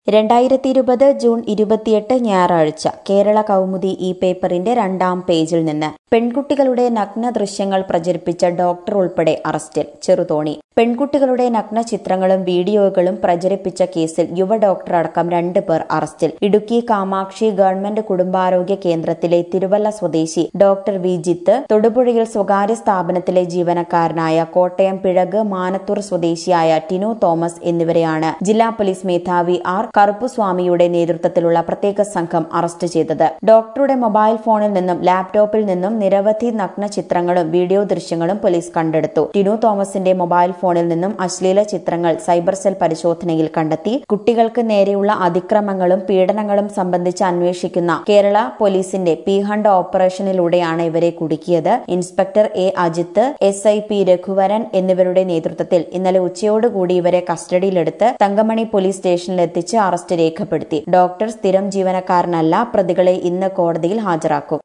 2020 June 28 ഞായറാഴ്ച കേരള കൗമുദി ഈ പേപ്പറിന്റെ 2-ാം പേജിൽ നിന്ന് പെൺകുട്ടികളുടെ നഗ്ന ദൃശ്യങ്ങൾ പ്രചരിപ്പിച്ച ഡോക്ടർ ഉൾപ്പെടെ അറസ്റ്റിൽ. ചെറുതോണി. പെൺകുട്ടികളുടെ നഗ്ന ചിത്രങ്ങളും വീഡിയോകളും പ്രചരിപ്പിച്ച കേസിൽ യുവ ഡോക്ടർ അടക്കം 2 പേർ അറസ്റ്റിൽ. ഇടുക്കി കാമാക്ഷി ഗവൺമെന്റ് കുടുംബാരോഗ്യ കേന്ദ്രത്തിലെ തിരുവല്ല സ്വദേശി ഡോക്ടർ വിജിത്ത്, തൊടുപുഴയിൽ സ്വകാര്യ സ്ഥാപനത്തിലെ ജീവനക്കാരനായ കോട്ടയം പിഴക് മാനത്തൂർ സ്വദേശിയായ ടിനു തോമസ് എന്നിവരെയാണ് ജില്ലാ പോലീസ് മേധാവി ആർ കറുപ്പുസ്വാമിയുടെ നേതൃത്വത്തിലുള്ള പ്രത്യേക സംഘം അറസ്റ്റ് ചെയ്തത്. ഡോക്ടറുടെ മൊബൈൽ ഫോണിൽ നിന്നും ലാപ്ടോപ്പിൽ നിന്നും നിരവധി നഗ്ന ചിത്രങ്ങളും വീഡിയോ ദൃശ്യങ്ങളും പോലീസ് കണ്ടെടുത്തു. ടിനു തോമസിന്റെ മൊബൈൽ ഫോണിൽ നിന്നും അശ്ലീല ചിത്രങ്ങൾ സൈബർ സെൽ പരിശോധനയിൽ കണ്ടെത്തി. കുട്ടികൾക്ക് നേരെയുള്ള അതിക്രമങ്ങളും പീഡനങ്ങളും സംബന്ധിച്ച് അന്വേഷിക്കുന്ന കേരള പോലീസിന്റെ പി-ഹണ്ട് ഓപ്പറേഷനിലൂടെയാണ് ഇവരെ കുടുക്കിയത്. Inspector A Ajith, SIP Raghuvaran എന്നിവരുടെ നേതൃത്വത്തിൽ ഇന്നലെ ഉച്ചയോടുകൂടി ഇവരെ കസ്റ്റഡിയിലെടുത്ത് തങ്കമണി പോലീസ് സ്റ്റേഷനിലെത്തിച്ച് അറസ്റ്റ് രേഖപ്പെടുത്തി. ഡോക്ടർ സ്ഥിരം ജീവനക്കാരനല്ല. പ്രതികളെ ഇന്ന് കോടതിയിൽ ഹാജരാക്കും.